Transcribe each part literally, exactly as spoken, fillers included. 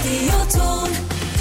Radioton.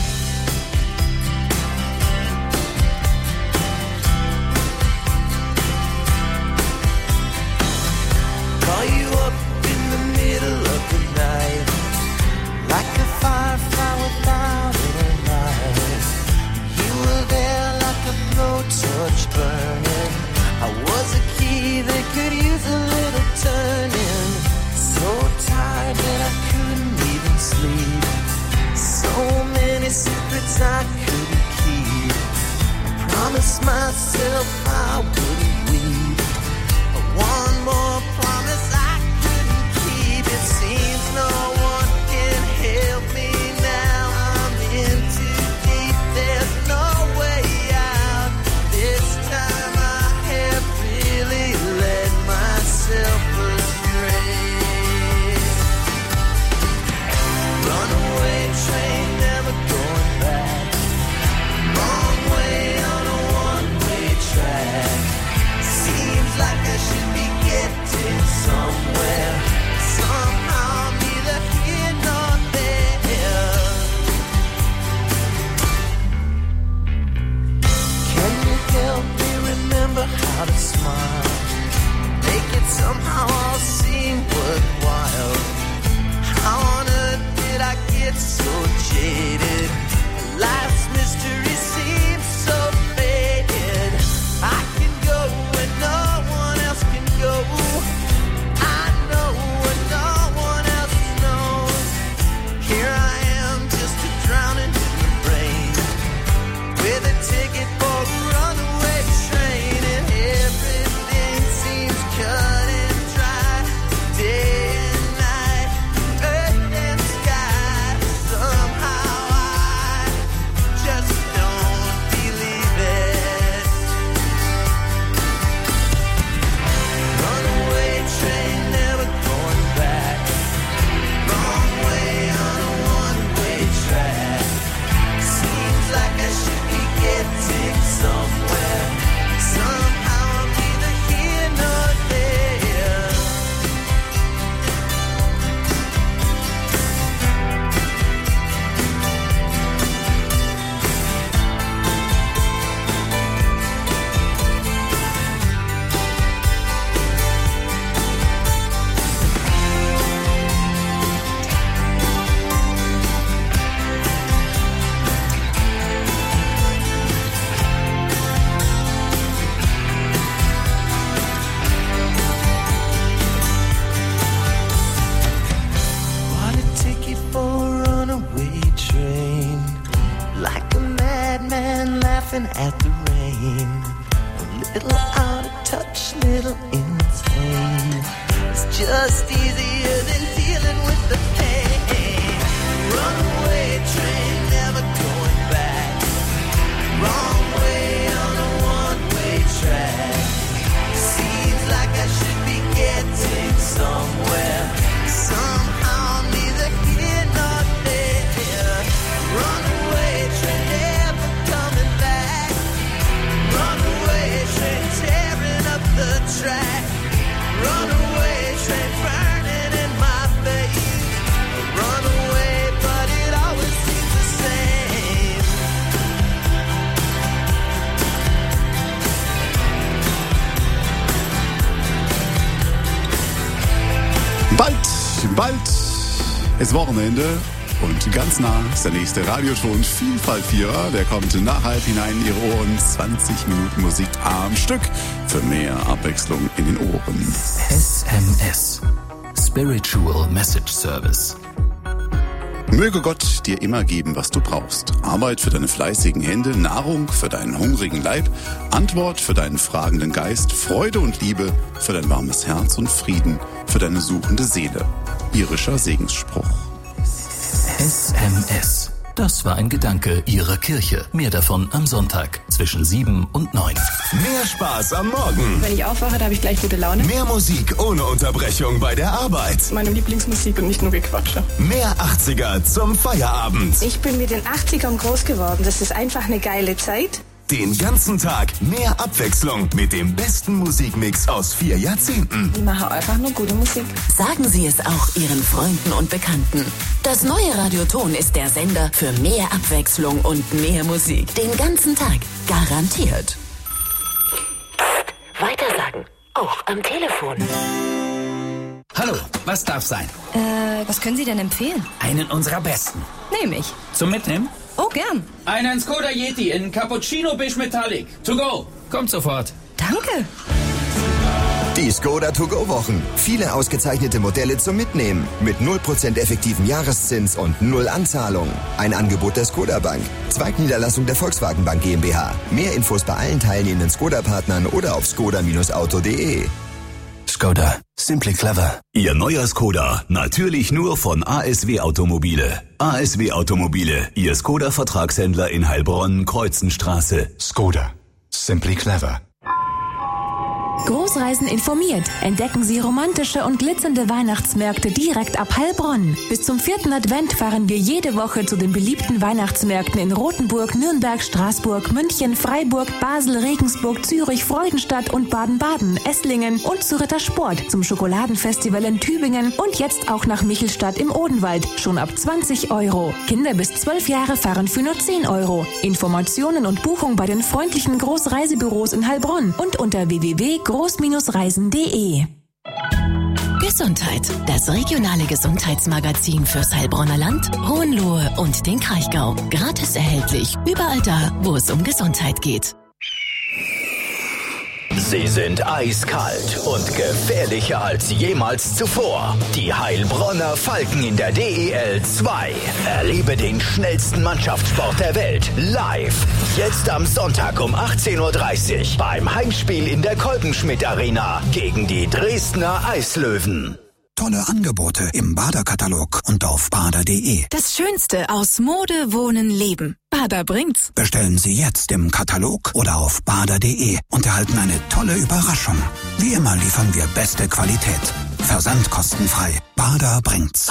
Call you up in the middle of the night, like a firefly without a light. You were there like a blowtorch burning. I was a key that could use a little turning. So tired that I couldn't even sleep. So many secrets I couldn't keep. I promised myself I wouldn't weep. One more promise I couldn't keep. It seems no one can help me now. I'm in too deep. There's no way out. This time I have really let myself astray. Runaway train, never going back. Wrong way on a one-way track. Seems like I should be getting somewhere. Somehow I'm neither here nor there. Can you help me remember how to smile? Make it somehow all seem worthwhile. How on earth did I get so jaded? Life's mystery seems so faded. I can go when no one else can go. I know when no one else knows. Here I am, just a drowning in the rain, with a ticket for a runaway train, and everything seems cut and dry. Day and night, earth and sky. Somehow I just don't believe it. Runaway train, never going back. Wrong way on a one-way track. Seems like I should be getting somewhere. Somehow I'm neither here nor there. Bought a ticket for a runaway train, like a madman laughing at the rain. A little out of touch, little insane. It's just easier than dealing with the pain. Runaway train, never going back. Wrong way on a one-way track. Seems like I should be getting somewhere. Somehow I'm neither here nor there. Runaway train, never coming back. Runaway train, tearing up the track. Runaway train, burning in my face. Runaway, but it always seems the same. Bald, bald ist Wochenende und ganz nah ist der nächste Radioton Vielfalt-Vierer. Der kommt nach halb hinein in Ihre Ohren. zwanzig Minuten Musik am Stück für mehr Abwechslung in den Ohren. S M S Spiritual Message Service. Möge Gott dir immer geben, was du brauchst. Arbeit für deine fleißigen Hände, Nahrung für deinen hungrigen Leib, Antwort für deinen fragenden Geist, Freude und Liebe für dein warmes Herz und Frieden für deine suchende Seele. Irischer Segensspruch. S M S. Das war ein Gedanke Ihrer Kirche. Mehr davon am Sonntag zwischen sieben und neun. Mehr Spaß am Morgen. Wenn ich aufwache, da habe ich gleich gute Laune. Mehr Musik ohne Unterbrechung bei der Arbeit. Meine Lieblingsmusik und nicht nur Gequatsche. Mehr achtziger zum Feierabend. Ich bin mit den achtzigern groß geworden. Das ist einfach eine geile Zeit. Den ganzen Tag mehr Abwechslung mit dem besten Musikmix aus vier Jahrzehnten. Ich mache einfach nur gute Musik. Sagen Sie es auch Ihren Freunden und Bekannten. Das neue Radioton ist der Sender für mehr Abwechslung und mehr Musik. Den ganzen Tag. Garantiert. Psst, weitersagen. Auch am Telefon. Hallo, was darf sein? Äh, was können Sie denn empfehlen? Einen unserer besten. Nehme ich. Zum Mitnehmen? Oh, gern. Einen Skoda Yeti in Cappuccino Beige Metallic. To go. Kommt sofort. Danke. Die Skoda To-Go-Wochen. Viele ausgezeichnete Modelle zum Mitnehmen. Mit null Prozent effektiven Jahreszins und null Anzahlung. Ein Angebot der Skoda Bank. Zweigniederlassung der Volkswagen Bank GmbH. Mehr Infos bei allen teilnehmenden Skoda-Partnern oder auf skoda Bindestrich auto punkt de. Skoda. Simply clever. Ihr neuer Skoda. Natürlich nur von A S W Automobile. A S W Automobile. Ihr Skoda-Vertragshändler in Heilbronn, Kreuzenstraße. Skoda. Simply clever. Großreisen informiert. Entdecken Sie romantische und glitzernde Weihnachtsmärkte direkt ab Heilbronn. Bis zum vierten Advent fahren wir jede Woche zu den beliebten Weihnachtsmärkten in Rothenburg, Nürnberg, Straßburg, München, Freiburg, Basel, Regensburg, Zürich, Freudenstadt und Baden-Baden, Esslingen und zu Rittersport, zum Schokoladenfestival in Tübingen und jetzt auch nach Michelstadt im Odenwald. Schon ab zwanzig Euro. Kinder bis zwölf Jahre fahren für nur zehn Euro. Informationen und Buchung bei den freundlichen Großreisebüros in Heilbronn und unter w w w punkt groß reisen punkt de. Gesundheit. Das regionale Gesundheitsmagazin fürs Heilbronner Land, Hohenlohe und den Kraichgau. Gratis erhältlich überall da, wo es um Gesundheit geht. Sie sind eiskalt und gefährlicher als jemals zuvor. Die Heilbronner Falken in der D E L zwei. Erlebe den schnellsten Mannschaftssport der Welt live. Jetzt am Sonntag um achtzehn Uhr dreißig beim Heimspiel in der Kolbenschmidt Arena gegen die Dresdner Eislöwen. Tolle Angebote im Bader-Katalog und auf bader punkt de. Das Schönste aus Mode, Wohnen, Leben. Bader bringt's. Bestellen Sie jetzt im Katalog oder auf bader punkt de und erhalten eine tolle Überraschung. Wie immer liefern wir beste Qualität. Versand kostenfrei. Bader bringt's.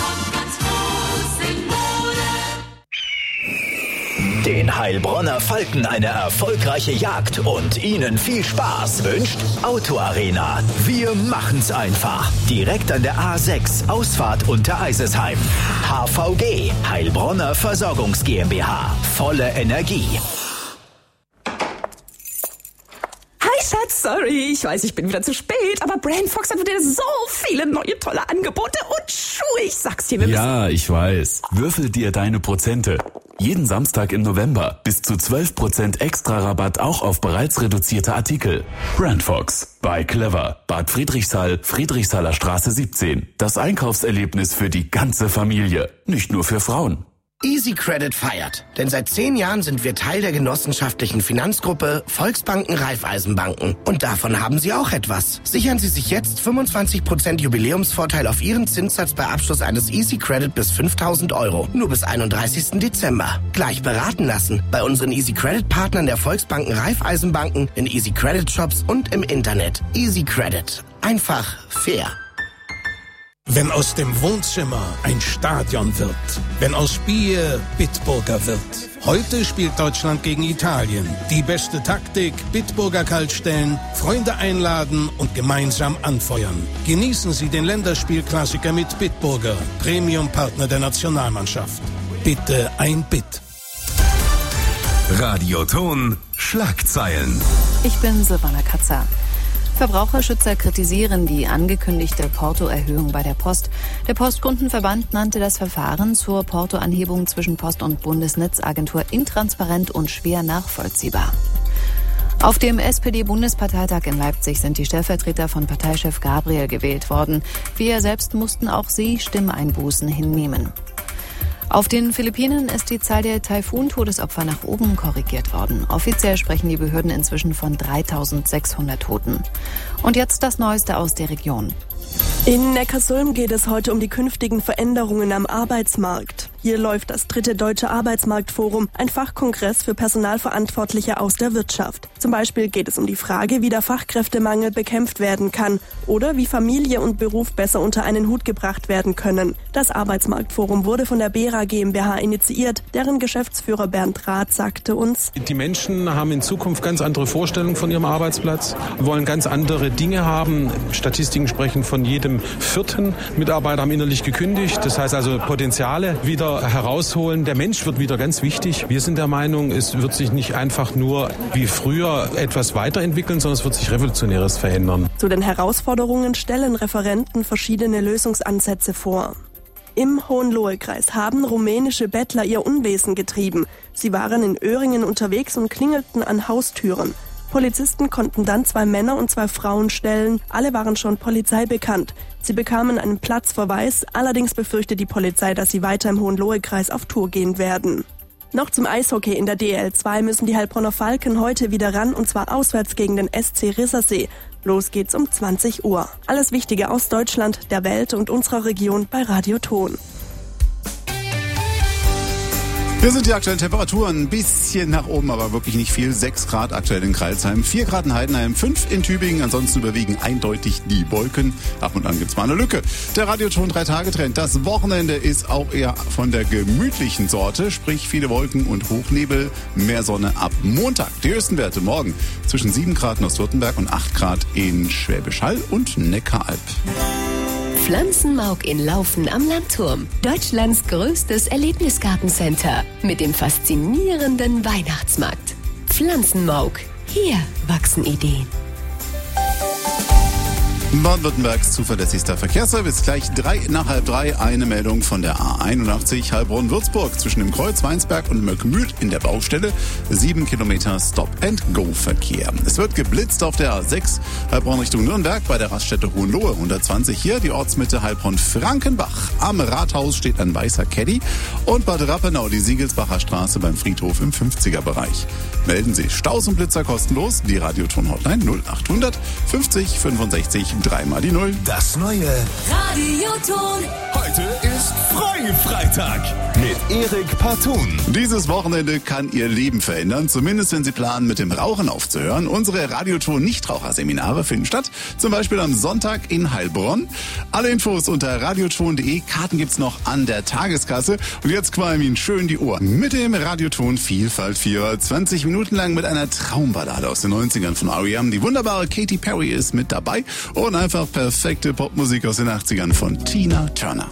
Den Heilbronner Falken eine erfolgreiche Jagd und Ihnen viel Spaß wünscht Auto Arena. Wir machen's einfach. Direkt an der A sechs, Ausfahrt unter Eisesheim. H V G, Heilbronner Versorgungs GmbH. Volle Energie. Hi Schatz, sorry, ich weiß, ich bin wieder zu spät, aber Brain Fox hat wieder so viele neue tolle Angebote und Schuhe, ich sag's dir. Wir ja, ich weiß. Würfel dir deine Prozente. Jeden Samstag im November bis zu zwölf Prozent extra Rabatt auch auf bereits reduzierte Artikel. Brandfox bei Clever, Bad Friedrichshall, Friedrichshaller Straße siebzehn. Das Einkaufserlebnis für die ganze Familie, nicht nur für Frauen. Easy Credit feiert, denn seit zehn Jahren sind wir Teil der genossenschaftlichen Finanzgruppe Volksbanken Raiffeisenbanken. Und davon haben Sie auch etwas. Sichern Sie sich jetzt fünfundzwanzig Prozent Jubiläumsvorteil auf Ihren Zinssatz bei Abschluss eines Easy Credit bis fünftausend Euro. Nur bis einunddreißigsten Dezember. Gleich beraten lassen bei unseren Easy Credit Partnern der Volksbanken Raiffeisenbanken, in Easy Credit Shops und im Internet. Easy Credit. Einfach fair. Wenn aus dem Wohnzimmer ein Stadion wird, wenn aus Bier Bitburger wird. Heute spielt Deutschland gegen Italien. Die beste Taktik, Bitburger kaltstellen, Freunde einladen und gemeinsam anfeuern. Genießen Sie den Länderspielklassiker mit Bitburger, Premium-Partner der Nationalmannschaft. Bitte ein Bit. Radioton Schlagzeilen. Ich bin Silvana Katzer. Verbraucherschützer kritisieren die angekündigte Portoerhöhung bei der Post. Der Postkundenverband nannte das Verfahren zur Portoanhebung zwischen Post und Bundesnetzagentur intransparent und schwer nachvollziehbar. Auf dem S P D-Bundesparteitag in Leipzig sind die Stellvertreter von Parteichef Gabriel gewählt worden. Wie er selbst mussten auch sie Stimmeinbußen hinnehmen. Auf den Philippinen ist die Zahl der Taifun-Todesopfer nach oben korrigiert worden. Offiziell sprechen die Behörden inzwischen von dreitausendsechshundert Toten. Und jetzt das Neueste aus der Region. In Neckarsulm geht es heute um die künftigen Veränderungen am Arbeitsmarkt. Hier läuft das dritte Deutsche Arbeitsmarktforum, ein Fachkongress für Personalverantwortliche aus der Wirtschaft. Zum Beispiel geht es um die Frage, wie der Fachkräftemangel bekämpft werden kann oder wie Familie und Beruf besser unter einen Hut gebracht werden können. Das Arbeitsmarktforum wurde von der Bera GmbH initiiert, deren Geschäftsführer Bernd Rath sagte uns: Die Menschen haben in Zukunft ganz andere Vorstellungen von ihrem Arbeitsplatz, wollen ganz andere Dinge haben. Statistiken sprechen von jedem vierten Mitarbeiter haben innerlich gekündigt. Das heißt also Potenziale wieder herausholen. Der Mensch wird wieder ganz wichtig. Wir sind der Meinung, es wird sich nicht einfach nur wie früher etwas weiterentwickeln, sondern es wird sich Revolutionäres verändern. Zu den Herausforderungen stellen Referenten verschiedene Lösungsansätze vor. Im Hohenlohe-Kreis haben rumänische Bettler ihr Unwesen getrieben. Sie waren in Öhringen unterwegs und klingelten an Haustüren. Polizisten konnten dann zwei Männer und zwei Frauen stellen. Alle waren schon Polizei bekannt. Sie bekamen einen Platzverweis. Allerdings befürchtet die Polizei, dass sie weiter im Hohenlohe-Kreis auf Tour gehen werden. Noch zum Eishockey in der D E L zwei müssen die Heilbronner Falken heute wieder ran, und zwar auswärts gegen den S C Rissersee. Los geht's um zwanzig Uhr. Alles Wichtige aus Deutschland, der Welt und unserer Region bei Radio Ton. Hier sind die aktuellen Temperaturen, ein bisschen nach oben, aber wirklich nicht viel. sechs Grad aktuell in Crailsheim, vier Grad in Heidenheim, fünf in Tübingen. Ansonsten überwiegen eindeutig die Wolken. Ab und an gibt's mal eine Lücke. Der Radioton drei Tage Trend. Das Wochenende ist auch eher von der gemütlichen Sorte, sprich viele Wolken und Hochnebel, mehr Sonne ab Montag. Die höchsten Werte morgen zwischen sieben Grad in Ostwürttemberg und acht Grad in Schwäbisch Hall und Neckaralb. Pflanzenmauk in Laufen am Landturm. Deutschlands größtes Erlebnisgartencenter mit dem faszinierenden Weihnachtsmarkt. Pflanzenmauk. Hier wachsen Ideen. Baden-Württembergs zuverlässigster Verkehrsservice. Gleich drei nach halb drei eine Meldung von der A einundachtzig Heilbronn-Würzburg zwischen dem Kreuz Weinsberg und Möckmühl in der Baustelle. Sieben Kilometer Stop-and-Go-Verkehr. Es wird geblitzt auf der A sechs Heilbronn Richtung Nürnberg bei der Raststätte Hohenlohe. hundertzwanzig hier die Ortsmitte Heilbronn-Frankenbach. Am Rathaus steht ein weißer Caddy und Bad Rappenau die Siegelsbacher Straße beim Friedhof im fünfziger-Bereich. Melden Sie Staus und Blitzer kostenlos. Die Radioton-Hotline null achthundert fünfzig fünfundsechzig dreimal die Null. Das neue Radioton. Heute ist Freie-Freitag mit Erik Partun. Dieses Wochenende kann Ihr Leben verändern, zumindest wenn Sie planen, mit dem Rauchen aufzuhören. Unsere Radioton-Nichtraucherseminare finden statt, zum Beispiel am Sonntag in Heilbronn. Alle Infos unter radioton punkt de. Karten gibt's noch an der Tageskasse. Und jetzt qualmen Ihnen schön die Ohren mit dem Radioton Vielfalt-Vierer. zwanzig Minuten lang mit einer Traumballade aus den neunzigern von R E M. Die wunderbare Katy Perry ist mit dabei. Und einfach perfekte Popmusik aus den achtzigern von Tina Turner.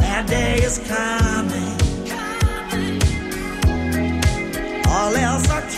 All else are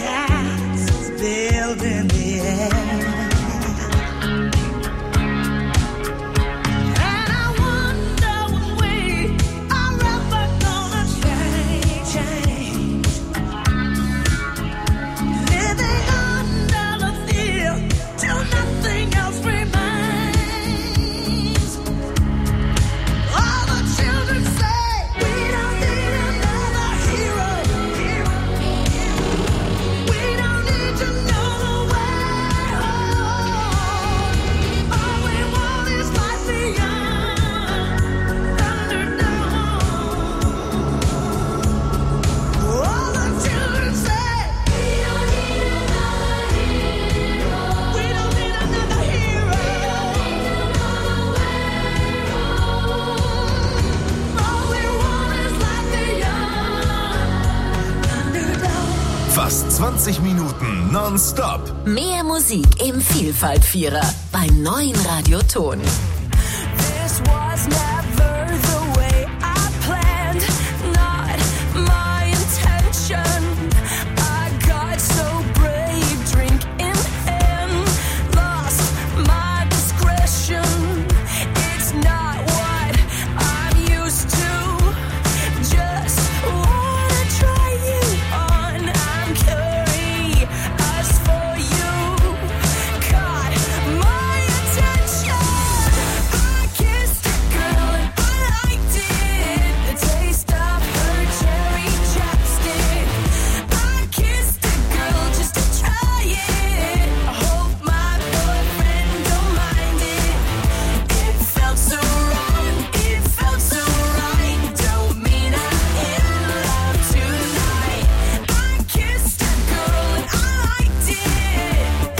vierzig Minuten nonstop. Mehr Musik im Vielfalt-Vierer beim neuen Radioton. This was never the way I planned, not my intention. I got so brave, drink in hand, lost my discretion. It's not what I'm used to, just wanna try you on. I'm curious for you, caught my attention. I kissed a girl and I liked it, the taste of her cherry chapstick. I kissed a girl just to try it, I hope my boyfriend don't mind it. It felt so wrong, it felt so right, don't mean I'm in love tonight. I kissed a girl and I liked it,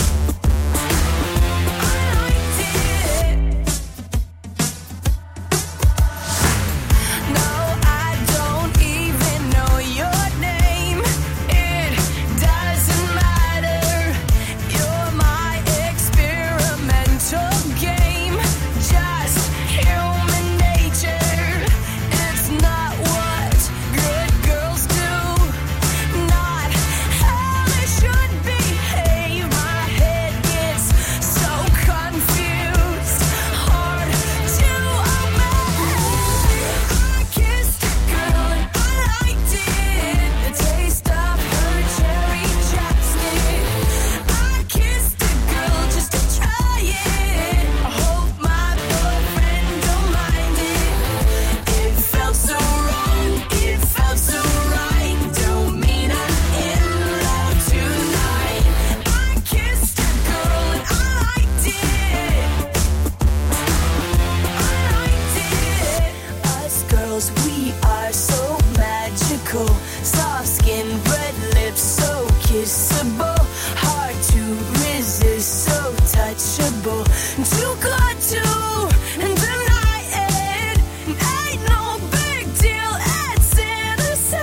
I liked it. No, I don't even know your name. It doesn't matter. You're my experimental game. Just human nature. It's not what good girls do. Not how they should behave. My head gets so confused. Hard to obey. I kissed a girl and I liked it, the taste of her cherry chapstick. I kissed a girl just to try it, I hope my boyfriend don't mind it. It felt so wrong, it felt so right, don't mean I'm in love tonight. I kissed a girl and I liked it, I liked it. Us girls, we are so magical. Soft skin, red lips, so kissable. Hard to resist, so touchable. Too good to deny it. Ain't no big deal, it's innocent.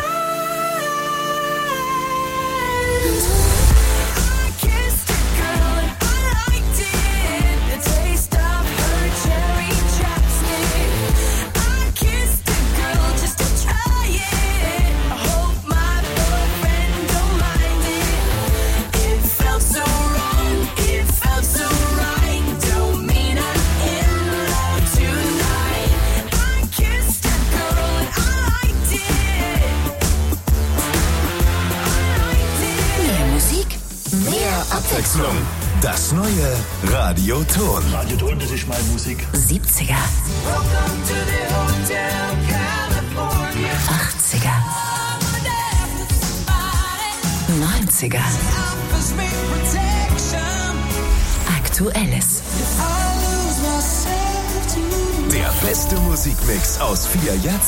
I kissed a girl and I liked it, the taste of her cherry chapstick. I kissed a girl just to try it, I hope my boyfriend don't mind it. It felt so wrong, it felt so right, don't mean I'm in love tonight. I kissed a girl and I liked it, I liked it. Mehr Musik, Mehr Abwechslung. Das neue Radioton. Radioton, das ist meine Musik. siebziger, Welcome to the Hotel California. achtziger, neunziger, Offers me protection. Aktuelles. I lose myself to Der beste Musikmix aus vier Jahrzehnten.